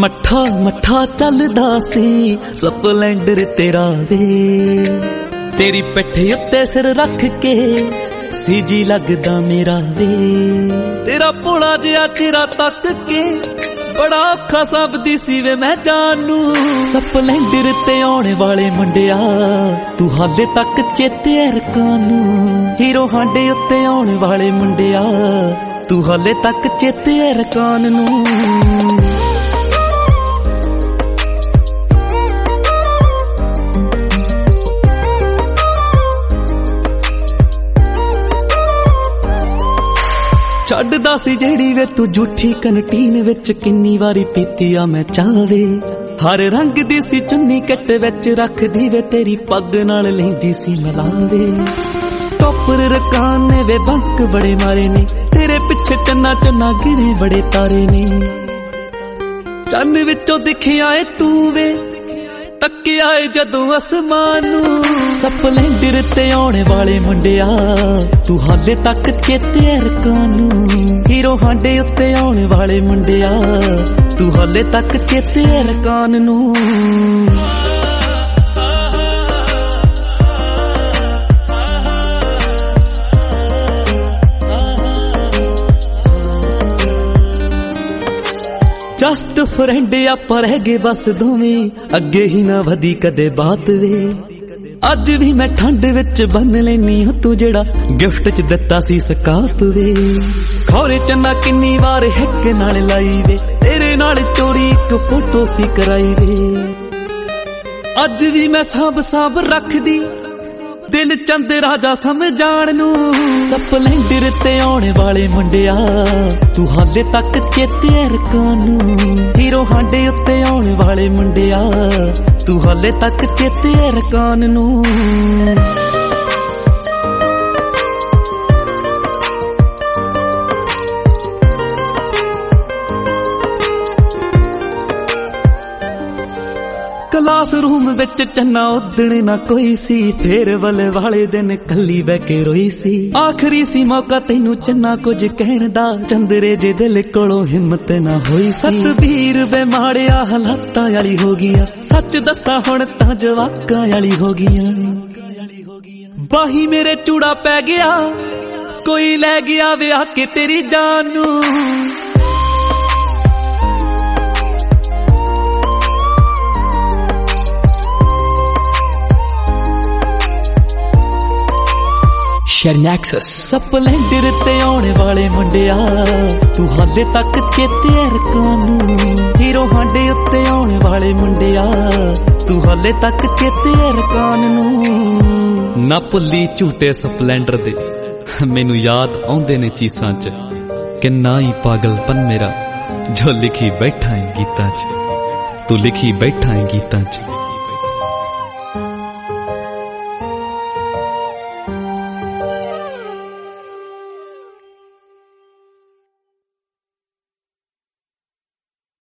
मठा मठा चलदा सी स्पलेंडर तेरा वे, तेरी पिट्ठे उत्ते सिर रख के सीजी लगदा मेरा वे। तेरा भोला जिहा चेहरा तक के बड़ा औखा सबदी सी वे मैं जानू। स्पलेंडर ते आने वाले मुंडिया तू हाले तक चेते रकानू। हीरो हांडे उत्ते आने वाले मुंडिया तू हाले तक चेते रकान नू। छड्डदा सी जेड़ी वे तू झूठी कंटीन विच किन्नी वारी पीती आ मैं चावे। हर रंग दी सी चुन्नी कट विच रखदी वे तेरी पग नाल लैंदी सी मलावे। टॉपर रकान ने वे बंक बड़े मारे ने, तेरे पिछे चन्ना चन्ना गिने बड़े तारे ने। चन्न विचों दिखे आए तू वे तके आए जदों आसमान नू। स्पलेंडर ते आने वाले मुंडिया तू हाले तक चेते रकानू। हीरो हांडे उत्ते आने वाले मुंडिया तू हाले तक चेते रकान नू। जस्ट फ्रेंड आपां रह गए बस दोवें, अगे ही ना वधी कदे बात वे। अज भी मैं ठंड विच बन लैनी हां तू जेड़ा गिफ्ट च दिता सी सकाप वे। खौरे चन्ना किन्नी वार हिक नाल लाई वे, तेरे नाल चोरी एक फोटो सी कराई वे। अज भी मैं सांभ सांभ रखदी दिल चंद राजा समझाण नू। स्पलेंडर ते आने वाले मुंडिया तू हाले तक चेते रकानू। हीरो हांडे उत्ते आने वाले मुंडिया तू हाले तक चेते रकान नू। क्लास रूम विच चन्ना उदण ना कोई सी, फेयरवेल वाले दिन कली बह के रोई सी। आखिरी सी मौका तैनू चन्ना कुछ कहण दा, चंदरे जे दिल कोलों हिम्मत ना होई सी। सतबीर वे माड़िया हालातां वाली हो गईया, सच दसा हुण तां जवाकां वाली हो गईया। बाही मेरे चूड़ा पै गया कोई लै गया विआह के तेरी जान नू। स्पलेंडर ते आने वाले मुंडिया तू हाले तक चेते रकानू। हीरो हांडे उत्ते आने वाले मुंडिया तू हाले तक चेते रकान नू। ना भुल्ली झूठे स्पलेंडर दे मैनू याद आउंदे ने चीसां च, कि ना ही पागलपन मेरा जो लिखी बैठा है गीतां च। तू लिखी बैठा है गीतां च।